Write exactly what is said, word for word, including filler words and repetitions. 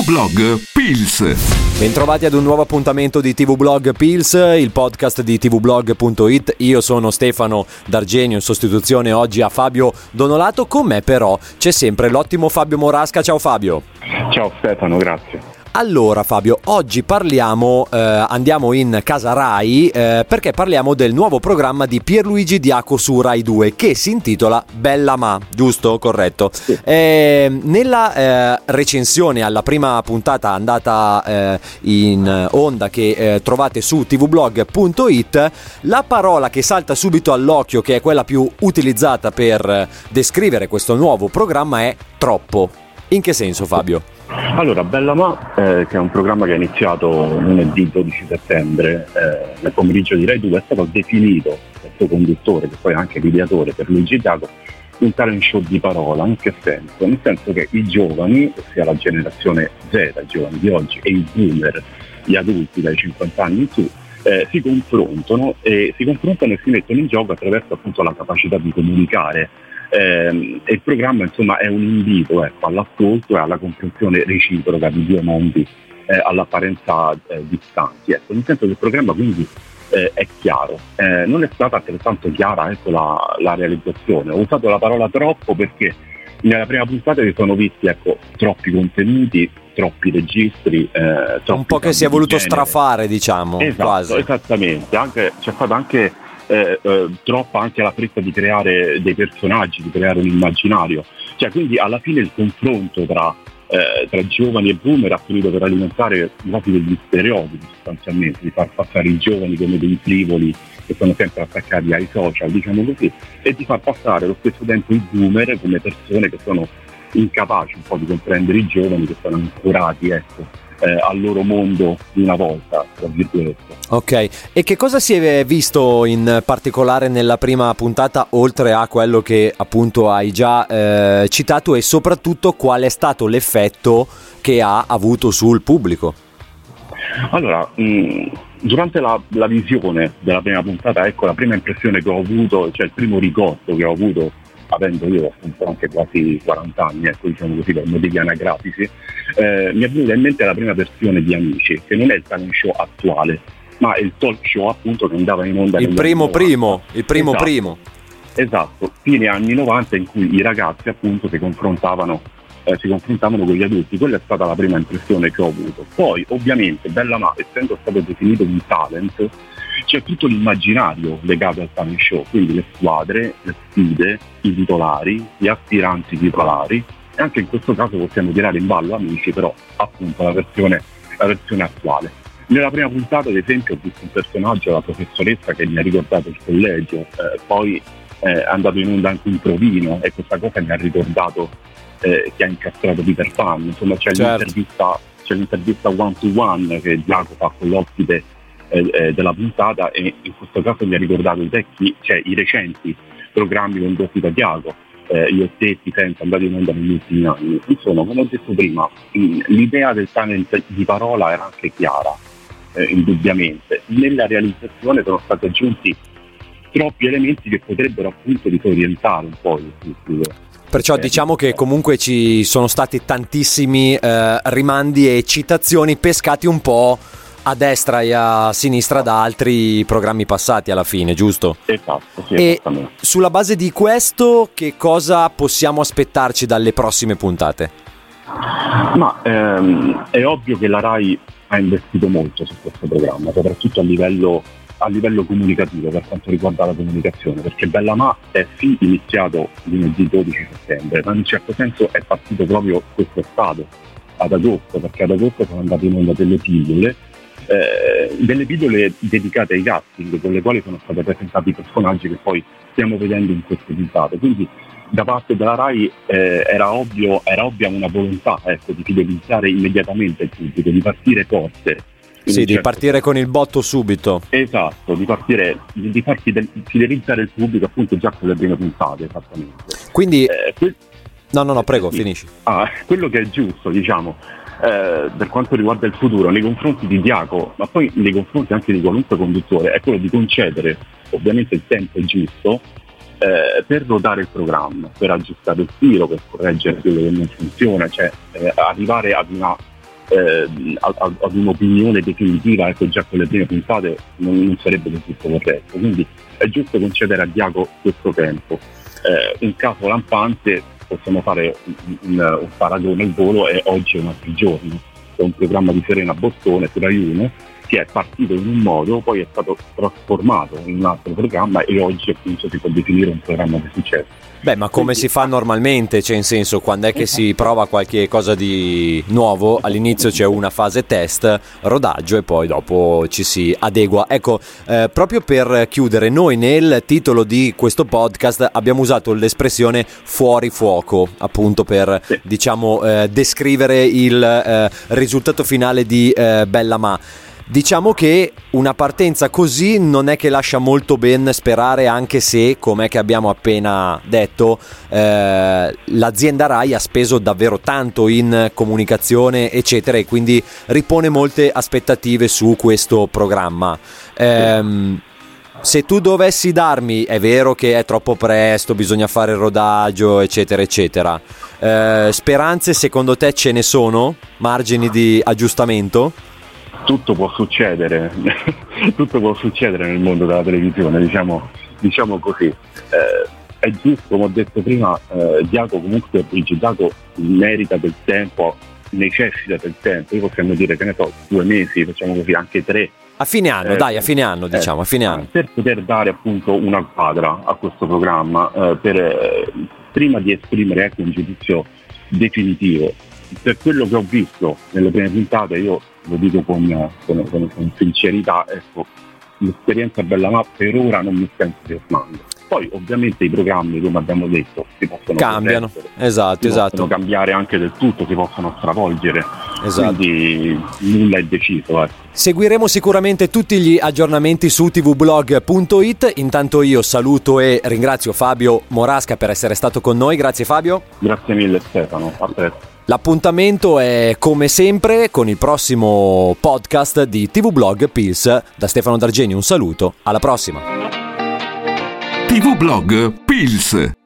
Blog Pills. Bentrovati ad un nuovo appuntamento di T V Blog Pills, il podcast di tvblog punto it. Io sono Stefano D'Argenio in sostituzione oggi a Fabio Donolato. Con me però c'è sempre l'ottimo Fabio Morasca. Ciao Fabio. Ciao Stefano, grazie. Allora Fabio, oggi parliamo, eh, andiamo in casa Rai eh, perché parliamo del nuovo programma di Pierluigi Diaco su Rai due che si intitola Bella Ma, giusto? Corretto. Sì. Eh, nella eh, recensione alla prima puntata andata eh, in onda che eh, trovate su tvblog punto it, la parola che salta subito all'occhio, che è quella più utilizzata per descrivere questo nuovo programma, è troppo. In che senso, Fabio? Allora, Bella Ma, eh, che è un programma che è iniziato lunedì dodici settembre eh, nel pomeriggio di Rai due, è stato definito dal suo conduttore, che poi è anche l'ideatore, per Luigi Diaco, un talent show di parola. In che senso? Nel senso che i giovani, ossia la generazione Z, i giovani di oggi, e i boomer, gli adulti dai cinquanta anni in su, eh, si confrontano e si confrontano e si mettono in gioco attraverso appunto la capacità di comunicare. Eh, e il programma insomma è un invito ecco, all'ascolto e alla comprensione reciproca di due mondi eh, all'apparenza eh, distanti, ecco. Nel senso che il programma quindi eh, è chiaro, eh, non è stata altrettanto chiara ecco, la, la realizzazione. Ho usato la parola troppo perché nella prima puntata si sono visti ecco, troppi contenuti, troppi registri, eh, troppi un po' che si è voluto genere. strafare, diciamo. Esatto, quasi. Esattamente, anche, c'è stata anche Eh, eh, troppa anche la fretta di creare dei personaggi, di creare un immaginario, cioè quindi alla fine il confronto tra, eh, tra giovani e boomer ha finito per alimentare quasi degli stereotipi, sostanzialmente, di far passare i giovani come dei frivoli che sono sempre attaccati ai social, diciamo così, e di far passare allo stesso tempo i boomer come persone che sono incapaci un po' di comprendere i giovani, che sono ancorati ecco Eh, al loro mondo di una volta, tra virgolette. Ok, e che cosa si è visto in particolare nella prima puntata, oltre a quello che appunto hai già eh, citato, e soprattutto qual è stato l'effetto che ha avuto sul pubblico? Allora, mh, durante la, la visione della prima puntata, ecco la prima impressione che ho avuto, cioè il primo ricordo che ho avuto, avendo io appunto anche quasi quaranta anni, ecco diciamo così, per motivi anagrafici, eh, mi è venuta in mente la prima versione di Amici, che non è il talent show attuale, ma è il talk show appunto che andava in onda il primo primo, il primo esatto, primo. Esatto, fine anni novanta, in cui i ragazzi appunto si confrontavano eh, si confrontavano con gli adulti. Quella è stata la prima impressione che ho avuto. Poi ovviamente Bella Ma, essendo stato definito un talent, c'è tutto l'immaginario legato al talent show, quindi le squadre, le sfide, i titolari, gli aspiranti titolari, e anche in questo caso possiamo tirare in ballo Amici, però appunto la versione, la versione attuale. Nella prima puntata ad esempio ho visto un personaggio, la professoressa, che mi ha ricordato il collegio, eh, poi eh, è andato in onda anche un provino e questa cosa mi ha ricordato eh, che ha incastrato Peter Pan. Insomma c'è, certo. l'intervista, c'è l'intervista one to one che Diaco fa con l'ospite eh, eh, della puntata, e in questo caso mi ha ricordato i vecchi, cioè i recenti programmi condotti da Diaco, eh, io stetti senza andare in onda negli ultimi anni. Insomma, come ho detto prima, mh, l'idea del talent di parola era anche chiara, eh, indubbiamente. Nella realizzazione sono stati aggiunti troppi elementi che potrebbero appunto disorientare un po' il pubblico. Perciò diciamo che comunque ci sono stati tantissimi eh, rimandi e citazioni pescati un po' a destra e a sinistra da altri programmi passati alla fine, giusto? Esatto, sì, e sulla base di questo che cosa possiamo aspettarci dalle prossime puntate? Ma ehm, è ovvio che la Rai ha investito molto su questo programma, soprattutto a livello a livello comunicativo, per quanto riguarda la comunicazione, perché Bella Ma è sì iniziato lunedì dodici settembre, ma in un certo senso è partito proprio quest'estate, ad agosto, perché ad agosto sono andate in onda delle pillole, eh, delle pillole dedicate ai casting, con le quali sono stati presentati i personaggi che poi stiamo vedendo in queste puntate. Quindi da parte della Rai eh, era ovvio, era ovvia una volontà ecco, di fidelizzare immediatamente il pubblico, di partire forte. Sì, certo, di partire con il botto subito. Esatto, di partire, di, di far fidelizzare il pubblico appunto già con le prime puntate, esattamente. Quindi eh, que- no no no prego sì. finisci. Ah, quello che è giusto, diciamo, eh, per quanto riguarda il futuro nei confronti di Diaco, ma poi nei confronti anche di qualunque conduttore, è quello di concedere ovviamente il tempo giusto eh, per ruotare il programma, per aggiustare il tiro, per correggere quello che non funziona, cioè eh, arrivare ad una eh, ad, ad un'opinione definitiva, ecco, già con le prime puntate non, non sarebbe del tutto corretto, quindi è giusto concedere a Diaco questo tempo. Eh, un caso lampante, possiamo fare un, un, un paragone al volo, è Oggi è un altro giorno, è un programma di Serena Bottone su Rai uno che è partito in un modo, poi è stato trasformato in un altro programma e oggi appunto si può definire un programma di successo. Beh, ma come si fa normalmente, cioè in senso, quando è che si prova qualche cosa di nuovo, all'inizio c'è una fase test, rodaggio e poi dopo ci si adegua. Ecco, eh, proprio per chiudere, noi nel titolo di questo podcast abbiamo usato l'espressione fuori fuoco, appunto per, sì. diciamo, eh, descrivere il eh, risultato finale di eh, Bella Ma. Diciamo che una partenza così non è che lascia molto ben sperare, anche se, com'è che abbiamo appena detto, eh, l'azienda Rai ha speso davvero tanto in comunicazione eccetera e quindi ripone molte aspettative su questo programma. Ehm, se tu dovessi darmi, è vero che è troppo presto, bisogna fare il rodaggio eccetera eccetera, eh, speranze secondo te ce ne sono? Margini di aggiustamento? Tutto può succedere, tutto può succedere nel mondo della televisione, diciamo, diciamo così. Eh, è giusto, come ho detto prima, eh, Diaco comunque, Diaco merita del tempo, necessita del tempo, io possiamo dire che ne so, due mesi, facciamo così, anche tre. A fine anno, eh, dai, a fine anno, diciamo, eh, a fine anno. Per poter dare appunto una quadra a questo programma, eh, per, eh, prima di esprimere ecco, un giudizio definitivo. Per quello che ho visto nelle prime puntate, io lo dico con, con, con, con sincerità, ecco, l'esperienza Bella Ma per ora non mi sta entusiasmando. Poi ovviamente i programmi, come abbiamo detto, si possono cambiano, esatto, si esatto. possono cambiare anche del tutto, si possono stravolgere, esatto. Quindi nulla è deciso. Eh. Seguiremo sicuramente tutti gli aggiornamenti su tvblog punto it. Intanto io saluto e ringrazio Fabio Morasca per essere stato con noi. Grazie Fabio. Grazie mille Stefano, a presto. L'appuntamento è come sempre con il prossimo podcast di tvblog Pils. Da Stefano D'Argenio un saluto, alla prossima. tvblog Pils.